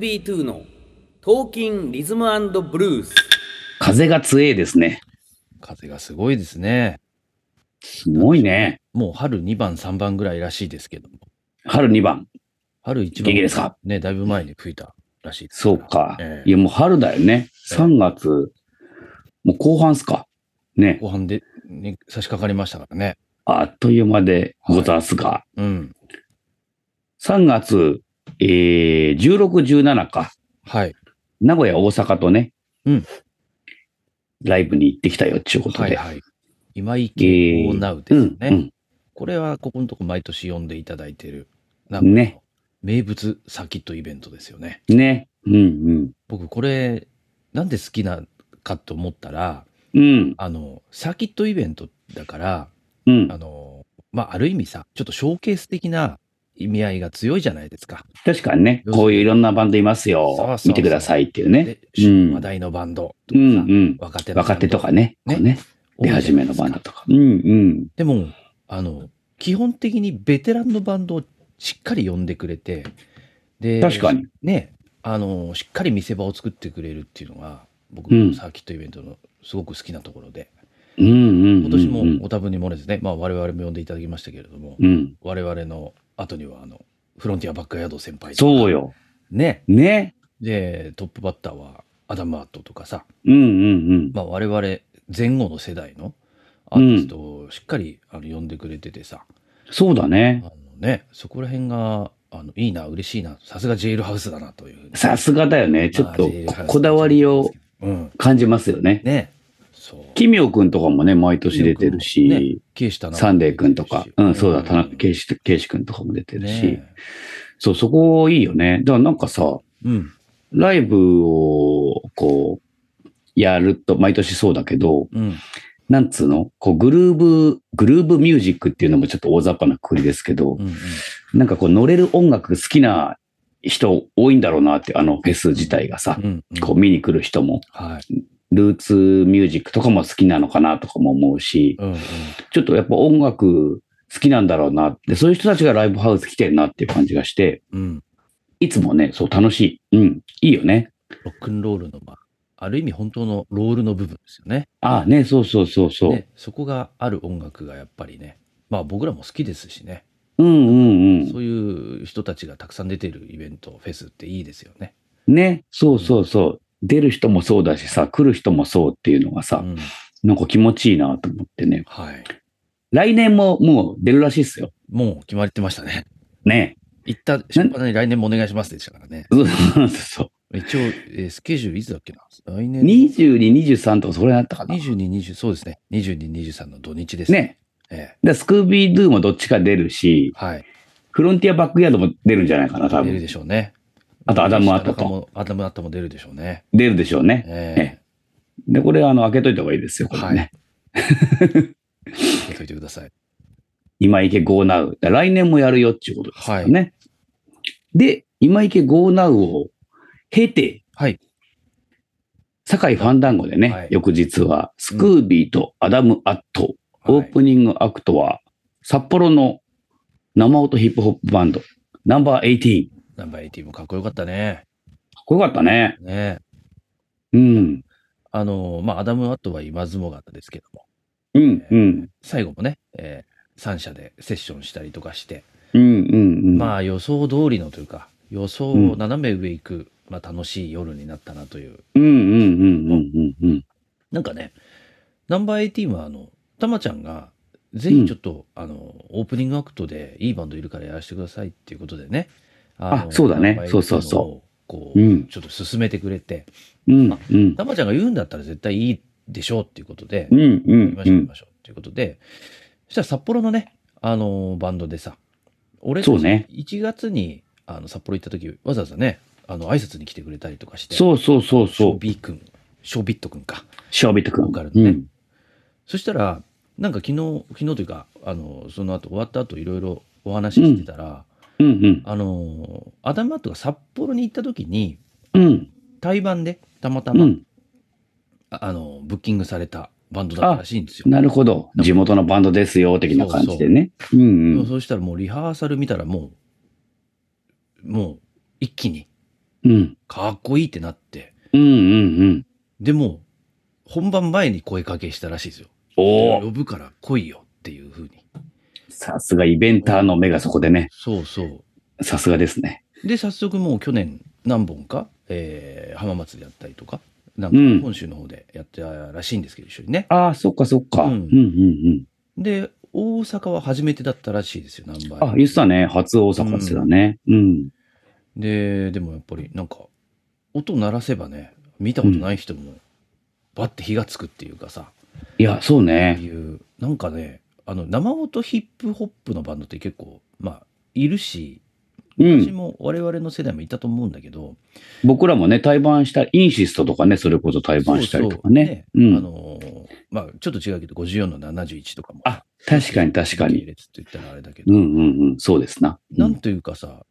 SB2 のトーキンリズム&ブルース。 風が強いですね。 風がすごいですね。 すごいね。 もう春2番、3番ぐらいらしいですけども。 春2番。 春1番。 元気ですか？ ね、だいぶ前に吹いたらしいですそうか。 ええいや、もう春だよね。3月、もう後半っすか。ね。 後半で、ね、差し掛かりましたからね。 あっという間でございますが。 うん。 3月、16、17か。 はい。 名古屋、大阪とね。 うん。 ライブに行ってきたよっていうことで。 はいはい。今池オーナウですよね。 うん。 これはここのとこ毎年呼んでいただいている、 ね。 名物サーキットイベントですよね。 ね。うんうん。 僕これ、なんで好きなかと思ったら、 うん。 サーキットイベントだから、 うん。 ある意味さ、ちょっとショーケース的な意味合いが強いじゃないですか。 確かにね、こういういろんなバンドいますよ。 そうそうそう見てくださいっていうね。 で、話題のバンドとかさ、若手のバンド。 若手とかね。ね。出始めのバンドとか。 でも、基本的にベテランのバンドをしっかり呼んでくれて、で、 確かに。 ね、しっかり見せ場を作ってくれるっていうのが、僕のサーキットイベントのすごく好きなところで。今年もお多分に漏れずね、我々も呼んでいただきましたけれども、我々の後にはフロンティアバックヤード先輩とか。 そうよ。 ね。 ね。 で、トップバッターはアダム・アットとかさ、我々前後の世代のアーティストをしっかり呼んでくれててさ。 そうだね。 そこら辺がいいな、嬉しいな、さすがジェイルハウスだなというふうに。 さすがだよね。ちょっとこだわりを感じますよね。 ね。 奇妙くんとかもね、毎年出てるし、サンデーくんとか、そうだ、田中圭司くんとかも出てるし、そう、そこいいよね。だからなんかさ、ライブをこう、やると、毎年そうだけど、なんつうのこうグルーブミュージックっていうのもちょっと大雑把なくくりですけど、なんかこう乗れる音楽好きな人多いんだろうなって、フェス自体がさ、こう見に来る人も。ルーツミュージックとかも好きなのかなとかも思うし、ちょっとやっぱ音楽好きなんだろうなって、そういう人たちがライブハウス来てるなっていう感じがして、いつもね、そう楽しい。いいよね。 ロックンロールの、ある意味本当のロールの部分ですよね。 ね、そう。 ね、そこがある音楽がやっぱりね、僕らも好きですしね。 そういう人たちがたくさん出てるイベント、フェスっていいですよね。 ね、そう。出る人もそうだしさ、来る人もそうっていうのがさ、なんか気持ちいいなと思ってね。来年ももう出るらしいっすよ。 もう決まってましたね。 ね。 行った瞬間に来年もお願いしますでしたからね。 そう。 一応、スケジュールいつだっけな。来年。 22、23とかそれだったかな。 22、20、そうですね。22、23の土日ですね。 で、スクービードゥもどっちか出るし、フロンティアバックヤードも出るんじゃないかな、多分。 出るでしょうね。 あと、アダム・アットと。 アダム・アットも出るでしょうね。 出るでしょうね。で、これ、開けといた方がいいですよ、これね。 開けといてください。 今池 Go Now。来年もやるよっていうことですよね。で、今池 Go Now を経て、堺ファンダンゴでね、翌日は、スクービーとアダム・アット。オープニングアクトは、札幌の生音ヒップホップバンド、ナンバー18。 ナンバー18もかっこよかったね。 かっこよかったね。 アダム・アットは言わずもがなですけども。最後もね、3社でセッションしたりとかして。予想通りのというか、予想を斜め上行く、楽しい夜になったなという。なんかね、ナンバー18はたまちゃんが、ぜひちょっと、オープニングアクトでいいバンドいるからやらせてくださいっていうことでね。 そうだね。そう。 こう、ちょっと進めてくれて。たまちゃんが言うんだったら絶対いいでしょうっていうことで、見ましょうっていうことで、そしたら札幌のね、バンドでさ、俺1月に札幌行った時、わざわざね、挨拶に来てくれたりとかして。 そう。 ショービットくんか。 ショービットくん。 ボーカルのね。そしたら、なんか昨日というか、その後終わった後いろいろお話ししてたら、アダム・アットが札幌に行った時に、対バンでたまたま、ブッキングされたバンドだったらしいんですよ。 なるほど。地元のバンドですよ、的な感じでね。 そうしたらもうリハーサル見たらもう一気にかっこいいってなって、 でも、本番前に声かけしたらしいですよ。呼ぶから来いよっていう風に。 さすがイベンターの目がそこでね。 そうそう。 さすがですね。 で、早速もう去年何本か、浜松でやったりとか、なんか本州の方でやったらしいんですけど、一緒にね。 ああ、そっかそっか。 で、大阪は初めてだったらしいですよ、何倍。 あ、言ってたね。初大阪ですよね。 でもやっぱりなんか、音鳴らせばね、見たことない人も、バッて火がつくっていうかさ。 いや、そうね。 なんかね、生音ヒップホップのバンドって結構、いるし、昔も我々の世代もいたと思うんだけど、 僕らもね、対バンした、インシストとかね、それこそ対バンしたりとかね。 ちょっと違うけど、54の71とかも。 あ、確かに確かに。 列って言ったらあれだけど。 そうですな。 なんというかさ、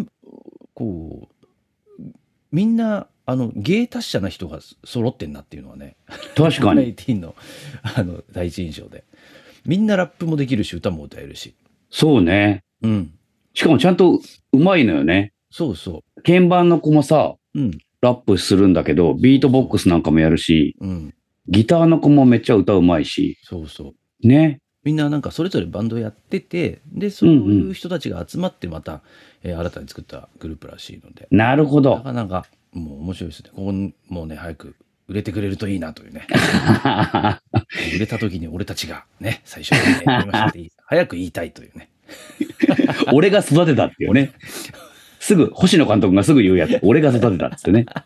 みんな、芸達者な人が揃ってんなっていうのはね。 確かに。 19の、第一印象で。みんなラップもできるし、歌も歌えるし。 そうね。しかもちゃんとうまいのよね。 そうそう。 鍵盤の子もさ、ラップするんだけど、ビートボックスなんかもやるし、ギターの子もめっちゃ歌うまいし。 そうそう。 ね。 みんななんかそれぞれバンドやってて、で、そういう人たちが集まってまた、新たに作ったグループらしいので。 なるほど。 なかなか、もう面白いですね。もうね、早く売れてくれるといいなというね。売れた時に俺たちがね、最初にね、やりましょうって早く言いたいというね。 俺が育てたっていうね。すぐ、星野監督がすぐ言うやつ。俺が育てたっつってね。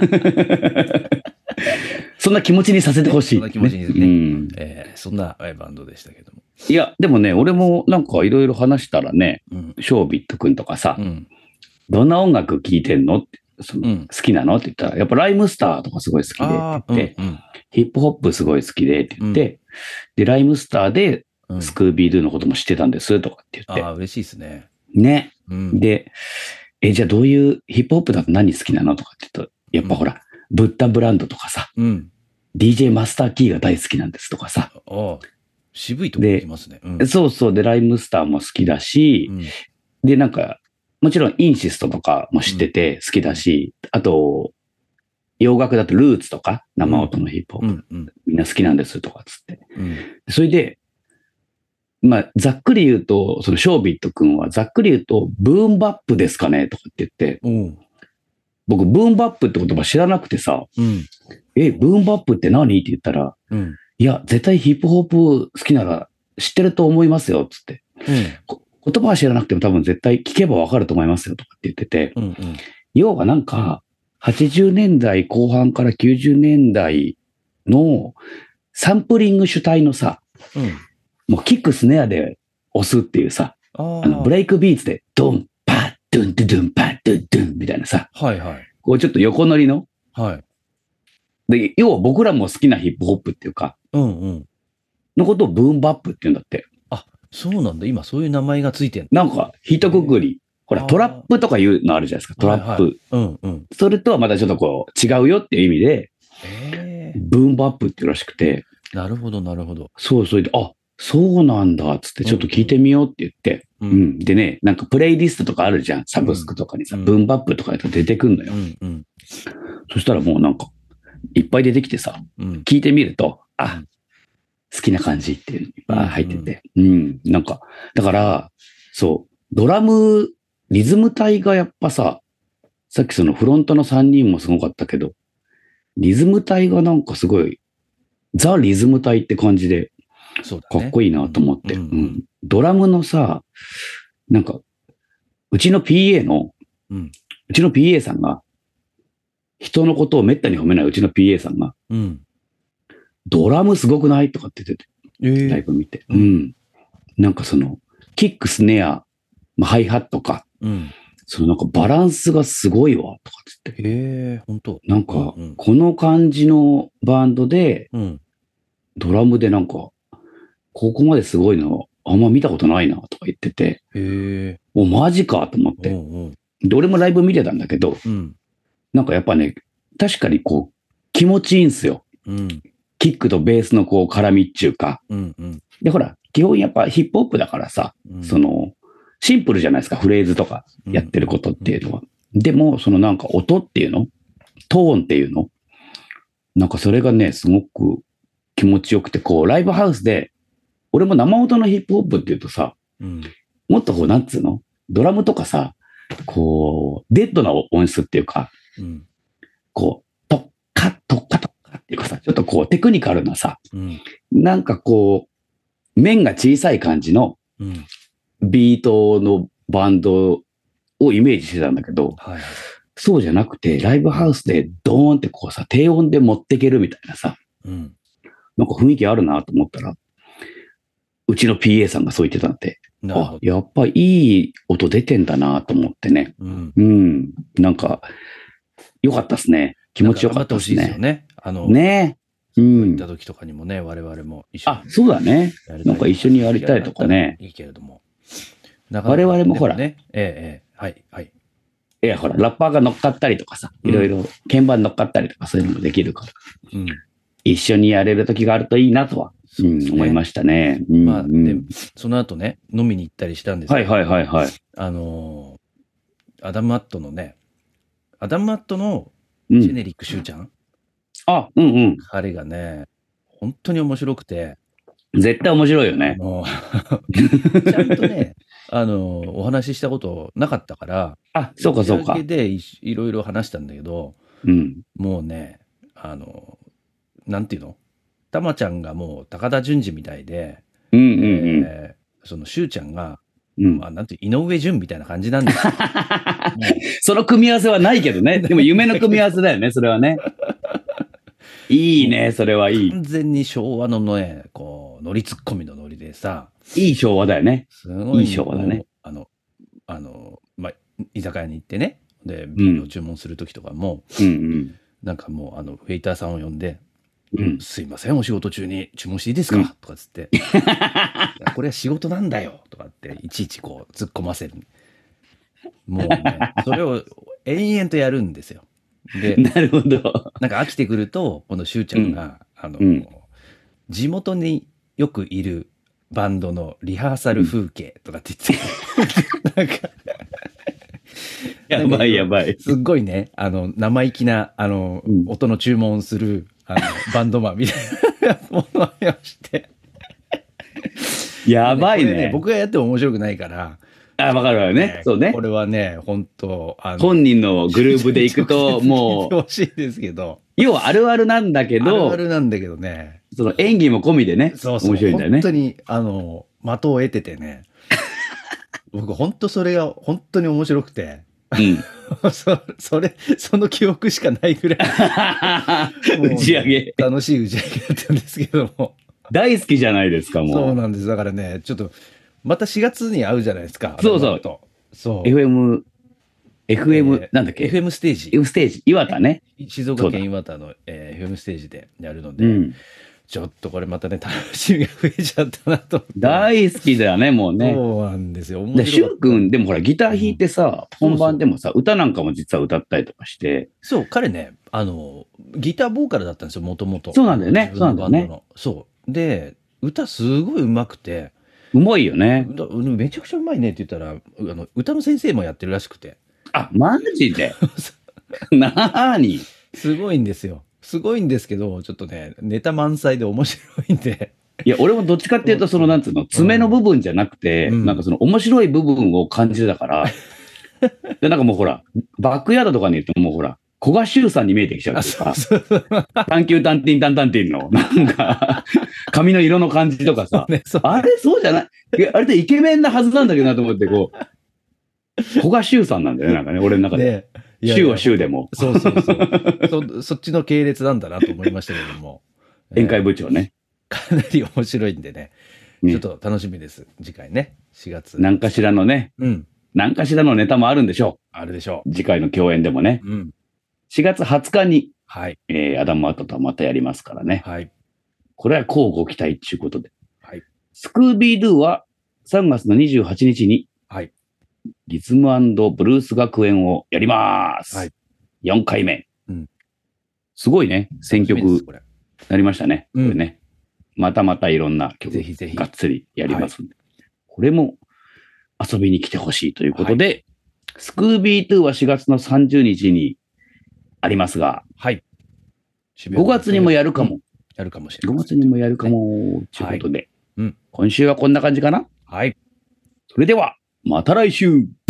そんな気持ちにさせてほしい、 そんな気持ちにね。そんなバンドでしたけども。 いや、でもね、俺もなんかいろいろ話したらね、ショービット君とかさ、どんな音楽聴いてんのって好きなのって言ったら、やっぱライムスターとかすごい好きでって言って、ヒップホップすごい好きでって言って、で、ライムスターでスクービードゥのことも知ってたんですとかって言って。 ああ、嬉しいですね。 ね。で、じゃあどういうヒップホップだと何好きなのとかって言うと、やっぱほら、ブッダブランドとかさ、DJ マスターキーが大好きなんですとかさ。 渋いとこ行きますね。 そうそう。で、ライムスターも好きだし、で、なんか、もちろんインシストとかも知ってて好きだし、あと、洋楽だとルーツとか、生音のヒップホップ、みんな好きなんですとかつって。それで、ざっくり言うと、そのショービット君はざっくり言うと、ブーンバップですかねとかって言って、僕、ブーンバップって言葉知らなくてさ、ブーンバップって何って言ったら、いや、絶対ヒップホップ好きなら知ってると思いますよ、つって。言葉は知らなくても多分絶対聞けばわかると思いますよ、とかって言ってて。要はなんか、80年代後半から90年代のサンプリング主体のさ、もうキックスネアで押すっていうさ、ブレイクビーツでドン、パッ、ドゥン、ドゥドゥン、パッ、ドゥン、ドゥンみたいなさ、こうちょっと横乗りの、で、要は僕らも好きなヒップホップっていうか、のことをブーンバップって言うんだって。 あ、そうなんだ。今そういう名前がついてんなんか、一括り。ほら、トラップとかいうのあるじゃないですか。トラップ。それとはまたちょっとこう、違うよっていう意味で、ブーンバップっていうらしくて。 なるほど、なるほど。 そう、それで、あ、そうなんだ、つってちょっと聞いてみようって言って。でね、なんかプレイリストとかあるじゃん。サブスクとかにさ、ブーンバップとかで出てくんのよ。そしたらもうなんか、いっぱい出てきてさ、聞いてみると、あ、好きな感じっていうのいっぱい入ってて。なんか、だから、そう、ドラム、リズム隊がやっぱさ、さっきそのフロントの3人もすごかったけど、リズム隊がなんかすごい、ザ・リズム隊って感じで、かっこいいなと思って。ドラムのさ、なんか、うちの PA の、うちの PA さんが、人のことをめったに褒めないうちの PA さんが、ドラムすごくないとかって言ってて、ライブ見て。なんかその、キック、スネア、ハイハットか、そのなんかバランスがすごいわ、とかって言って。 本当。 なんか、この感じのバンドで、ドラムでなんか、ここまですごいの、あんま見たことないな、とか言ってて、もうマジか、と思って。で、俺もライブ見てたんだけど、なんかやっぱね、確かにこう、気持ちいいんすよ。キックとベースのこう、絡みっちゅうか。で、ほら、基本やっぱヒップホップだからさ、その、シンプルじゃないですか、フレーズとかやってることっていうのは。 でも、そのなんか音っていうのトーンっていうのなんかそれがね、すごく気持ちよくて、こう、ライブハウスで、俺も生音のヒップホップっていうとさ、もっとこう、なんつうのドラムとかさ、こう、デッドな音質っていうか、こう、トッカトッカトッカっていうかさ、ちょっとこう、テクニカルなさ、なんかこう、面が小さい感じのビートのバンドをイメージしてたんだけど、そうじゃなくて、ライブハウスでドーンってこうさ、低音で持っていけるみたいなさ、なんか雰囲気あるなと思ったら、うちの PA さんがそう言ってたんで、あ、やっぱいい音出てんだなと思ってね。なんか、良かったですね。気持ちよかったですね。 ですよね。 ね。 行った時とかにもね、我々も一緒に。 そうだね。なんか一緒にやりたいとかね。 いいけれども。 我々もほら。 はい。 いや、ほら、ラッパーが乗っかったりとかさ、いろいろ鍵盤乗っかったりとかそういうのもできるから。一緒にやれる時があるといいなとは、思いましたね。 まあ、で、その後ね、飲みに行ったりしたんですけど。アダム・アットのね、アダム・アットのジェネリック・シューちゃん。彼がね、本当に面白くて。 絶対面白いよね。 ちゃんとね、お話ししたことなかったから、 そうかそうか。 でいろいろ話したんだけど、もうね、なんていうの？たまちゃんがもう高田純次みたいで、そのしゅうちゃんが、なんていう、井上順みたいな感じなんですよ。 その組み合わせはないけどね。でも夢の組み合わせだよね、それはね。いいね、それはいい。 完全に昭和のね、こう、ノリツッコミのノリでさ。 いい昭和だよね。 すごい。 いい昭和だね。 まあ、居酒屋に行ってね、で、ビールを注文するときとかも、なんかもう、ウェイターさんを呼んで、すいません、お仕事中に注文していいですか、とかつって。これは仕事なんだよとかって、いちいちこう、突っ込ませる。もうね、それを延々とやるんですよ。で、 なるほど。 なんか飽きてくると、このしゅうちゃんが、地元によくいるバンドのリハーサル風景とかって言って、なんか、 やばいやばい。 すっごいね、生意気な、音の注文する、バンドマンみたいなものをして。 やばいね。 僕がやっても面白くないから。 わかるわよね。そうね。 これはね、本当本人のグループで行くと、もう。 欲しいですけど。 要はあるあるなんだけど。 あるあるなんだけどね。 その演技も込みでね。 そう面白いんだよね。 本当に、的を得ててね。僕、本当それが本当に面白くて。その記憶しかないぐらい。 打ち上げ。 楽しい打ち上げだったんですけども。 大好きじゃないですか、もう。 そうなんです。だからね、ちょっと、また4月に会うじゃないですか。 そう。FM、なんだっけ ?FM ステージ。 FM ステージ。岩田ね。 静岡県岩田の、FM ステージでやるので、ちょっとこれまたね、楽しみが増えちゃったなと。 大好きだよね、もうね。 そうなんですよ。 しゅうくん、でもほら、ギター弾いてさ、本番でもさ、歌なんかも実は歌ったりとかして。 そう、彼ね、ギターボーカルだったんですよ、もともと。 そうなんだよね。そうなんだよね。 そう。で、歌すごい上手くて。 うまいよね。 めちゃくちゃうまいねって言ったら、歌の先生もやってるらしくて。 マジでなーにすごいんですよ。すごいんですけど、ちょっとね、ネタ満載で面白いんで。 いや、俺もどっちかっていうと、その、なんつうの、爪の部分じゃなくて、なんかその面白い部分を感じてたから、で、なんかもうほら、バックヤードとかに言うともうほら、古賀修さんに見えてきちゃうっていうか、探求探偵探偵の、なんか、髪の色の感じとかさ、あれそうじゃないあれってイケメンなはずなんだけどなと思って、こう、古賀修さんなんだよね、なんかね、俺の中で。修は修でも。 そう。そっちの系列なんだなと思いましたけども。 宴会部長ね。 かなり面白いんでね。ちょっと楽しみです。次回ね。4月。 何かしらのね。何かしらのネタもあるんでしょう。 あるでしょう。 次回の共演でもね。4月20日に、アダム・アットとはまたやりますからね。これは乞うご期待ということで。スクービードゥは3月の28日に、リズム&ブルース学園をやります。4回目。すごいね。選曲なりましたね。これね。またまたいろんな曲がっつりやりますんで。これも遊びに来てほしいということで、 スクービー2は4月の30日にありますが、 はい。 5月にもやるかも。 やるかもしれない。 5月にもやるかも、ということで。今週はこんな感じかな。 はい。 それでは、また来週。